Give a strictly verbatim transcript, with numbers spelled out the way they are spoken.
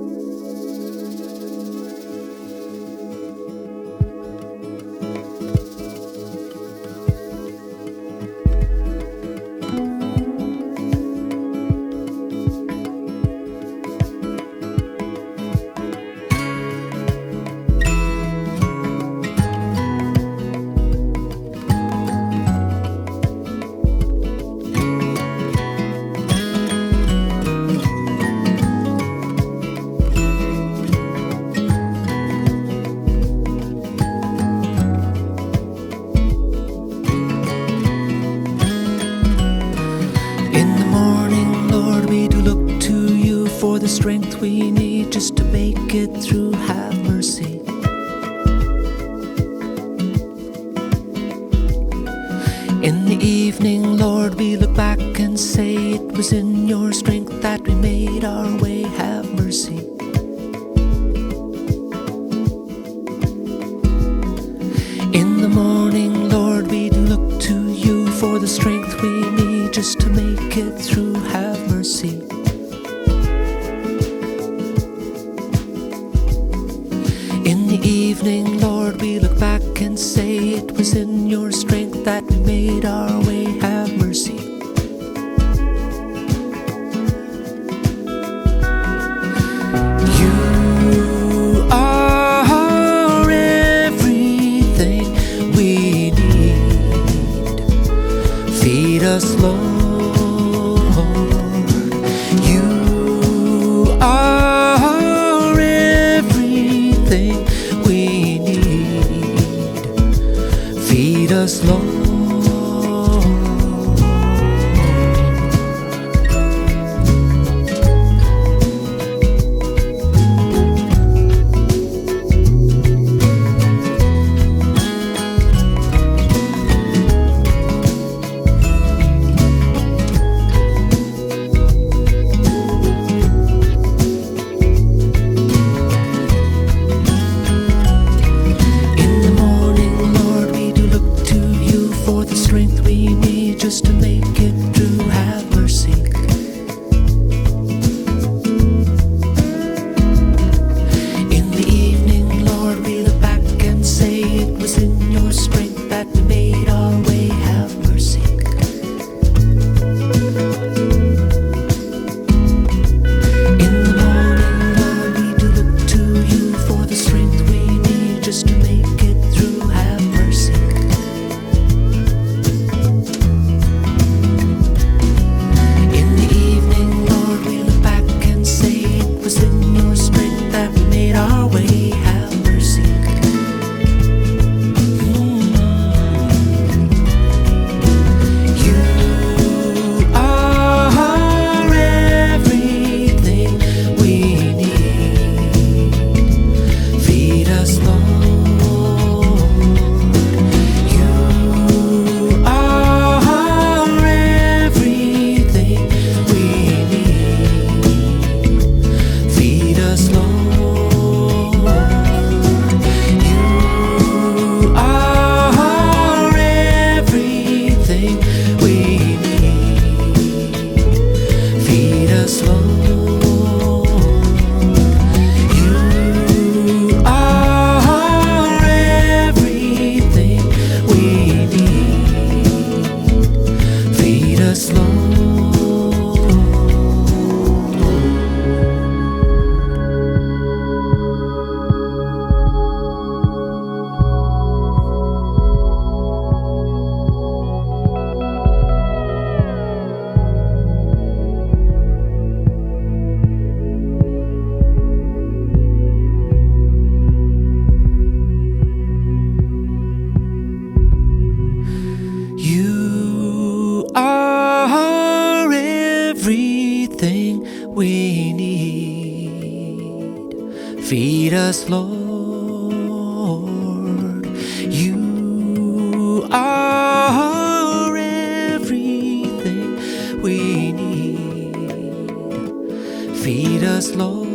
For the strength we need just to make it through, have mercy. In the evening, Lord, we look back and say it was in your strength that we made our way, have mercy. In the morning, Lord, we do look to you for the strength we need just to make it through, have mercy. In the evening, Lord, we look back and say it was in your strength that we made our way, have mercy. You are everything we need. Feed us, Lord. You are everything we need. Feed us, Lord. Just to make it through, have mercy. In the evening, Lord, we look back and say it was in your strength that we made our way, have mercy. In the morning, Lord, we do look to you for the strength we need just to make it through, have mercy. Everything we need. Feed us, Lord. You are everything we need. Feed us, Lord.